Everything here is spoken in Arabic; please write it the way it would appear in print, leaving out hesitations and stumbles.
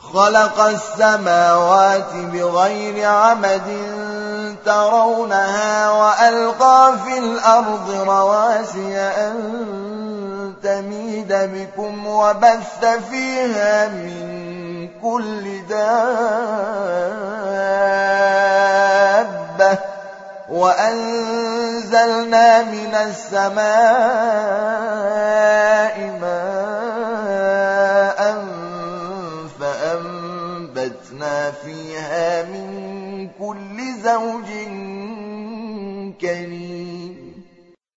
خلق السماوات بغير عمد ترونها وألقى في الأرض رواسي أن تميد بكم وبث فيها من كل دابة وأنزلنا من السماء ماء فأنبتنا فيها من كل زوج كريم.